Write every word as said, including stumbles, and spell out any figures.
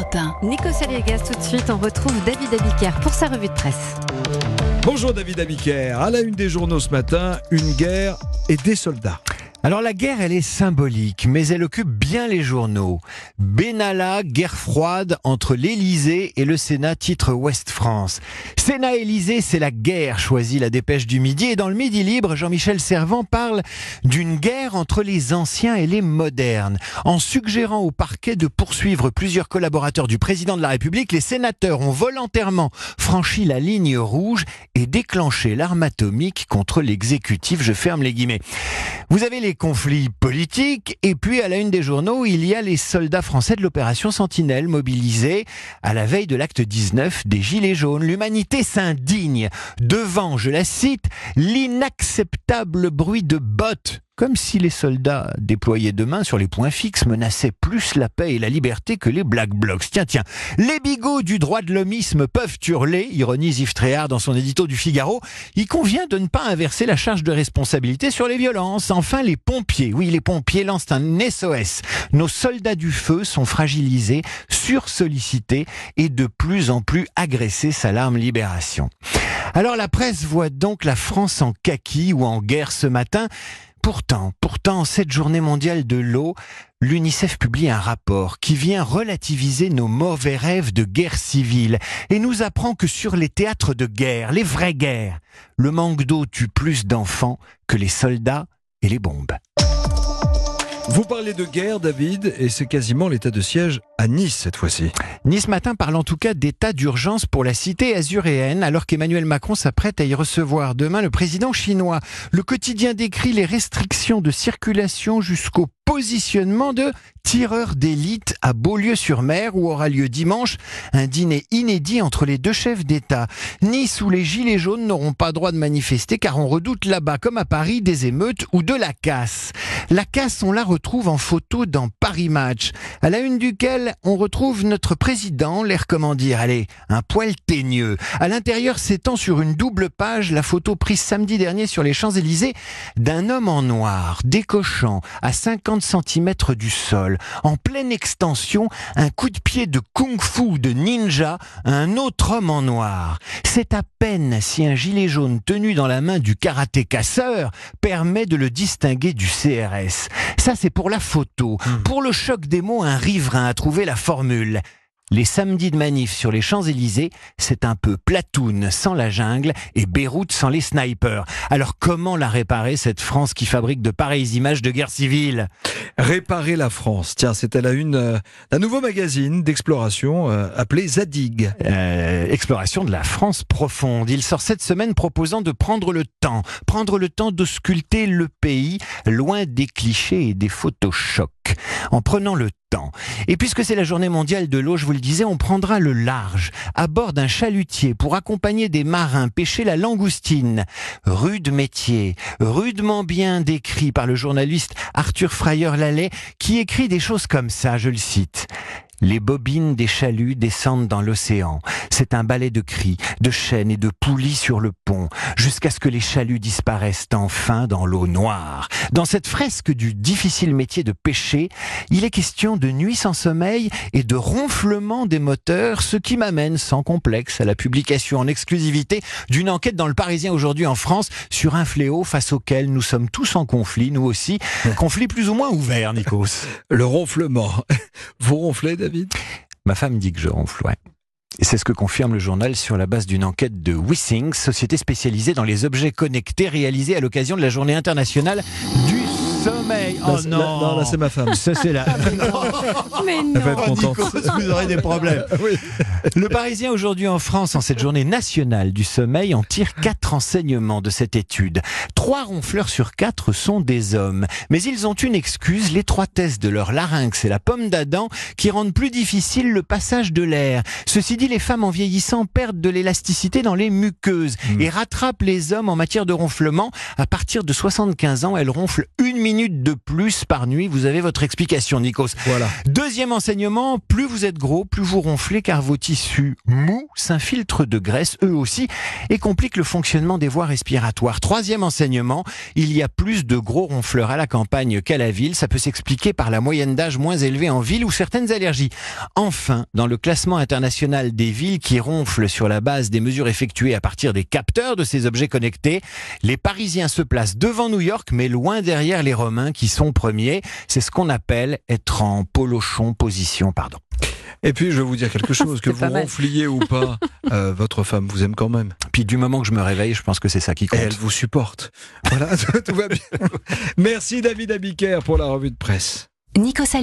matin. Nico Saliegas, tout de suite, on retrouve David Abiker pour sa revue de presse. Bonjour David Abiker, à la une des journaux ce matin, une guerre et des soldats. Alors la guerre, elle est symbolique, mais elle occupe bien les journaux. Benalla, guerre froide entre l'Élysée et le Sénat, titre Ouest France. Sénat-Élysée, c'est la guerre, choisit la dépêche du Midi. Et dans le Midi Libre, Jean-Michel Servan parle d'une guerre entre les anciens et les modernes. En suggérant au parquet de poursuivre plusieurs collaborateurs du président de la République, les sénateurs ont volontairement franchi la ligne rouge et déclenché l'arme atomique contre l'exécutif. Je ferme les guillemets. Vous avez les conflits politiques et puis à la une des journaux, il y a les soldats français de l'opération Sentinelle mobilisés à la veille de l'acte dix-neuf des Gilets jaunes. L'humanité s'indigne devant, je la cite, l'inacceptable bruit de bottes. Comme si les soldats déployés demain sur les points fixes menaçaient plus la paix et la liberté que les Black Blocs. Tiens, tiens, les bigots du droit de l'homisme peuvent hurler, ironise Yves Tréhard dans son édito du Figaro. Il convient de ne pas inverser la charge de responsabilité sur les violences. Enfin, les pompiers, oui, les pompiers lancent un S O S. Nos soldats du feu sont fragilisés, sursollicités et de plus en plus agressés, s'alarme Libération. Alors la presse voit donc la France en kaki ou en guerre ce matin. Pourtant, pourtant, cette journée mondiale de l'eau, l'UNICEF publie un rapport qui vient relativiser nos mauvais rêves de guerre civile et nous apprend que sur les théâtres de guerre, les vraies guerres, le manque d'eau tue plus d'enfants que les soldats et les bombes. Vous parlez de guerre, David, et c'est quasiment l'état de siège à Nice cette fois-ci. Nice Matin parle en tout cas d'état d'urgence pour la cité azuréenne, alors qu'Emmanuel Macron s'apprête à y recevoir demain le président chinois. Le quotidien décrit les restrictions de circulation jusqu'au positionnement de tireurs d'élite à Beaulieu-sur-Mer, où aura lieu dimanche un dîner inédit entre les deux chefs d'État. Nice, où les gilets jaunes n'auront pas droit de manifester, car on redoute là-bas, comme à Paris, des émeutes ou de la casse. La casse, on la retrouve en photo dans Paris Match, à la une duquel on retrouve notre président, l'air comment dire, allez, un poil teigneux. À l'intérieur s'étend sur une double page la photo prise samedi dernier sur les Champs-Élysées d'un homme en noir, décochant à cinquante centimètres du sol, en pleine extension, un coup de pied de kung-fu de ninja à un autre homme en noir. C'est à peine si un gilet jaune tenu dans la main du karaté casseur permet de le distinguer du C R S. Ça, c'est pour la photo. Mmh. Pour le choc des mots, un riverain a trouvé la formule. Les samedis de manif sur les Champs-Élysées, c'est un peu Platoon sans la jungle et Beyrouth sans les snipers. Alors comment la réparer, cette France qui fabrique de pareilles images de guerre civile ? Réparer la France. Tiens, c'est à la une euh, d'un nouveau magazine d'exploration euh, appelé Zadig. Euh, exploration de la France profonde. Il sort cette semaine proposant de prendre le temps. Prendre le temps d'ausculter le pays, loin des clichés et des photochocs. En prenant le temps. Et puisque c'est la journée mondiale de l'eau, je vous le disais, on prendra le large à bord d'un chalutier pour accompagner des marins pêcher la langoustine. Rude métier, rudement bien décrit par le journaliste Arthur Frayer-Lallet, qui écrit des choses comme ça, je le cite. Les bobines des chaluts descendent dans l'océan. C'est un balai de cris, de chaînes et de poulies sur le pont, jusqu'à ce que les chaluts disparaissent enfin dans l'eau noire. Dans cette fresque du difficile métier de pêcher, il est question de nuits sans sommeil et de ronflement des moteurs, ce qui m'amène sans complexe à la publication en exclusivité d'une enquête dans le Parisien aujourd'hui en France sur un fléau face auquel nous sommes tous en conflit, nous aussi. Conflit plus ou moins ouvert, Nikos. Le ronflement. Vous ronflez, David ? Ma femme dit que je ronfle, ouais. Et c'est ce que confirme le journal sur la base d'une enquête de Wissings, société spécialisée dans les objets connectés réalisée à l'occasion de la journée internationale du sommeil. Oh là, non, là, non, là c'est ma femme. Ça c'est là. Mais non. Elle va être contente. Nikos, vous aurez des problèmes. Oui. Le Parisien aujourd'hui en France, en cette journée nationale du sommeil, en tire quatre enseignements de cette étude. Trois ronfleurs sur quatre sont des hommes. Mais ils ont une excuse, l'étroitesse de leur larynx et la pomme d'Adam qui rendent plus difficile le passage de l'air. Ceci dit, les femmes en vieillissant perdent de l'élasticité dans les muqueuses mmh. et rattrapent les hommes en matière de ronflement. À partir de soixante-quinze ans, elles ronflent une minute de plus par nuit. Vous avez votre explication, Nikos. Voilà. Deuxième enseignement, plus vous êtes gros, plus vous ronflez car vos tissus mous s'infiltrent de graisse eux aussi et compliquent le fonctionnement des voies respiratoires. Troisième enseignement, il y a plus de gros ronfleurs à la campagne qu'à la ville. Ça peut s'expliquer par la moyenne d'âge moins élevée en ville ou certaines allergies. Enfin, dans le classement international des villes qui ronflent sur la base des mesures effectuées à partir des capteurs de ces objets connectés, les Parisiens se placent devant New York, mais loin derrière les Romains qui sont premiers. C'est ce qu'on appelle être en polochon position, pardon. Et puis, je vais vous dire quelque chose, que vous pas mal. ronfliez ou pas, euh, votre femme vous aime quand même. Puis du moment que je me réveille, je pense que c'est ça qui Et compte. elle vous supporte. Voilà, tout va bien. Merci David Abiker pour la revue de presse. Nikos